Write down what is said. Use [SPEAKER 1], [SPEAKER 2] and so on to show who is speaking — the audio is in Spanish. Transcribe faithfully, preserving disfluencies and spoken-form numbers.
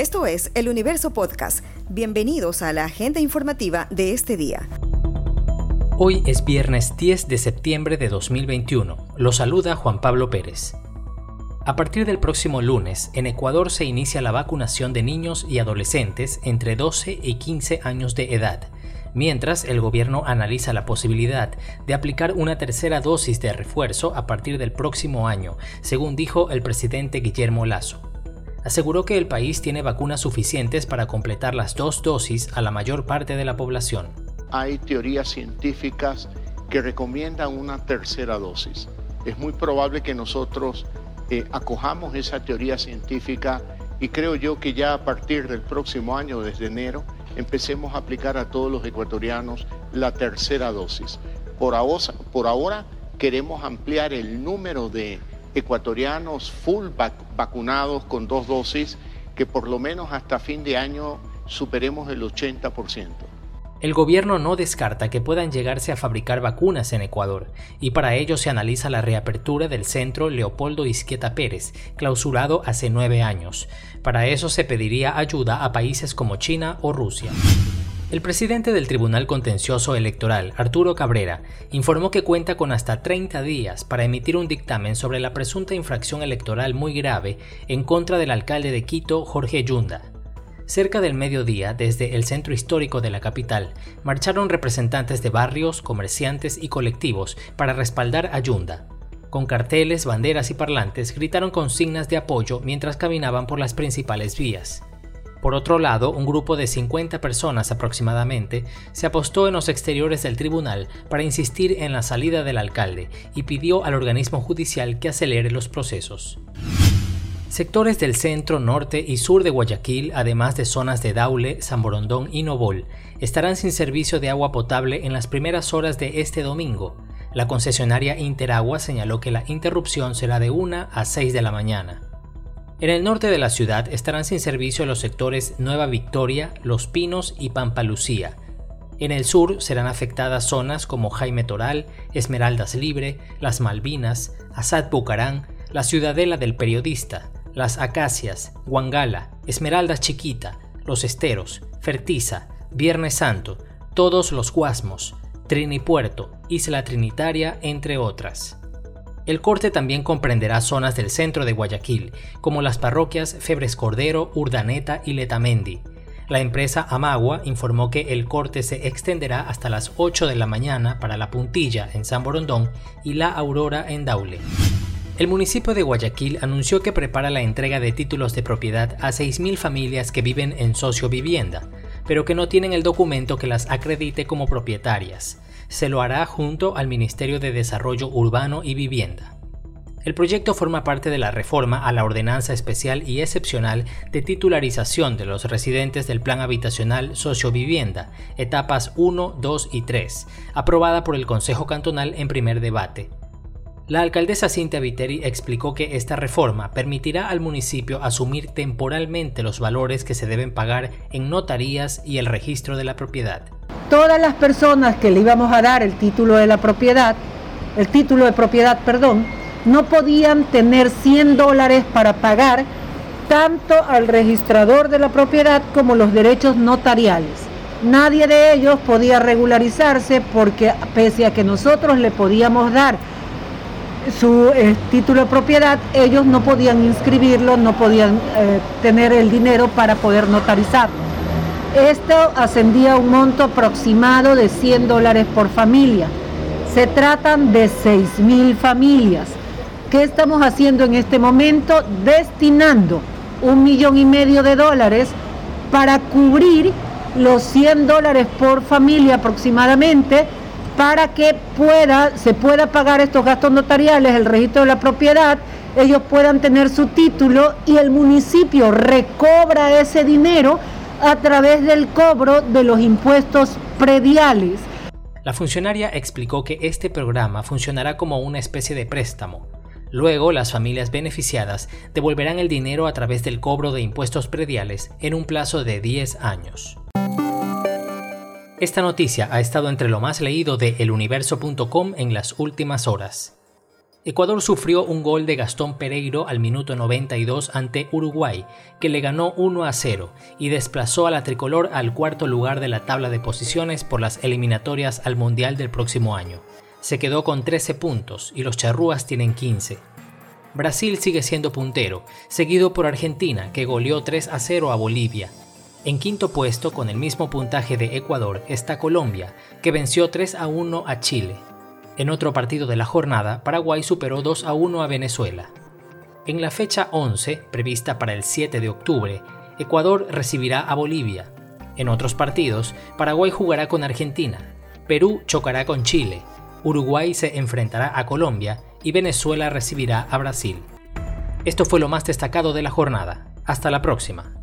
[SPEAKER 1] Esto es El Universo Podcast. Bienvenidos a la agenda informativa de este día.
[SPEAKER 2] Hoy es viernes diez de septiembre de dos mil veintiuno. Los saluda Juan Pablo Pérez. A partir del próximo lunes, en Ecuador se inicia la vacunación de niños y adolescentes entre doce y quince años de edad, mientras el gobierno analiza la posibilidad de aplicar una tercera dosis de refuerzo a partir del próximo año, según dijo el presidente Guillermo Lasso. Aseguró que el país tiene vacunas suficientes para completar las dos dosis a la mayor parte de la población.
[SPEAKER 3] Hay teorías científicas que recomiendan una tercera dosis. Es muy probable que nosotros eh, acojamos esa teoría científica y creo yo que ya a partir del próximo año, desde enero, empecemos a aplicar a todos los ecuatorianos la tercera dosis. Por ahora, por ahora queremos ampliar el número de ecuatorianos full vac- vacunados con dos dosis, que por lo menos hasta fin de año superemos el ochenta por ciento.
[SPEAKER 2] El gobierno no descarta que puedan llegarse a fabricar vacunas en Ecuador, y para ello se analiza la reapertura del centro Leopoldo Izquieta Pérez, clausurado hace nueve años. Para eso se pediría ayuda a países como China o Rusia. El presidente del Tribunal Contencioso Electoral, Arturo Cabrera, informó que cuenta con hasta treinta días para emitir un dictamen sobre la presunta infracción electoral muy grave en contra del alcalde de Quito, Jorge Yunda. Cerca del mediodía, desde el centro histórico de la capital, marcharon representantes de barrios, comerciantes y colectivos para respaldar a Yunda. Con carteles, banderas y parlantes gritaron consignas de apoyo mientras caminaban por las principales vías. Por otro lado, un grupo de cincuenta personas aproximadamente se apostó en los exteriores del tribunal para insistir en la salida del alcalde y pidió al organismo judicial que acelere los procesos. Sectores del centro, norte y sur de Guayaquil, además de zonas de Daule, San Borondón y Nobol, estarán sin servicio de agua potable en las primeras horas de este domingo. La concesionaria Interagua señaló que la interrupción será de una a seis de la mañana. En el norte de la ciudad estarán sin servicio los sectores Nueva Victoria, Los Pinos y Pampa Lucía. En el sur serán afectadas zonas como Jaime Toral, Esmeraldas Libre, Las Malvinas, Asad Bucarán, la Ciudadela del Periodista, Las Acacias, Huangala, Esmeraldas Chiquita, Los Esteros, Fertiza, Viernes Santo, Todos los Guasmos, Trinipuerto, Isla Trinitaria, entre otras. El corte también comprenderá zonas del centro de Guayaquil, como las parroquias Febres Cordero, Urdaneta y Letamendi. La empresa Amagua informó que el corte se extenderá hasta las ocho de la mañana para La Puntilla en San Borondón y La Aurora en Daule. El municipio de Guayaquil anunció que prepara la entrega de títulos de propiedad a seis mil familias que viven en sociovivienda, pero que no tienen el documento que las acredite como propietarias. Se lo hará junto al Ministerio de Desarrollo Urbano y Vivienda. El proyecto forma parte de la reforma a la Ordenanza Especial y Excepcional de Titularización de los Residentes del Plan Habitacional Sociovivienda, etapas uno, dos y tres, aprobada por el Consejo Cantonal en primer debate. La alcaldesa Cintia Viteri explicó que esta reforma permitirá al municipio asumir temporalmente los valores que se deben pagar en notarías y el registro de la propiedad.
[SPEAKER 4] Todas las personas que le íbamos a dar el título de la propiedad, el título de propiedad, perdón, no podían tener cien dólares para pagar tanto al registrador de la propiedad como los derechos notariales. Nadie de ellos podía regularizarse porque pese a que nosotros le podíamos dar su eh, título de propiedad, ellos no podían inscribirlo, no podían eh, tener el dinero para poder notarizarlo. Esto ascendía a un monto aproximado de cien dólares por familia. Se tratan de seis mil familias. ¿Qué estamos haciendo en este momento? Destinando un millón y medio de dólares para cubrir los cien dólares por familia aproximadamente, para que pueda, se pueda pagar estos gastos notariales, el registro de la propiedad, ellos puedan tener su título y el municipio recobra ese dinero a través del cobro de los impuestos prediales.
[SPEAKER 2] La funcionaria explicó que este programa funcionará como una especie de préstamo. Luego, las familias beneficiadas devolverán el dinero a través del cobro de impuestos prediales en un plazo de diez años. Esta noticia ha estado entre lo más leído de el universo punto com en las últimas horas. Ecuador sufrió un gol de Gastón Pereiro al minuto noventa y dos ante Uruguay, que le ganó uno a cero y desplazó a la tricolor al cuarto lugar de la tabla de posiciones por las eliminatorias al Mundial del próximo año. Se quedó con trece puntos y los charrúas tienen quince. Brasil sigue siendo puntero, seguido por Argentina, que goleó tres a cero a Bolivia. En quinto puesto, con el mismo puntaje de Ecuador, está Colombia, que venció tres a uno a Chile. En otro partido de la jornada, Paraguay superó dos a uno a Venezuela. En la fecha once, prevista para el siete de octubre, Ecuador recibirá a Bolivia. En otros partidos, Paraguay jugará con Argentina, Perú chocará con Chile, Uruguay se enfrentará a Colombia y Venezuela recibirá a Brasil. Esto fue lo más destacado de la jornada. Hasta la próxima.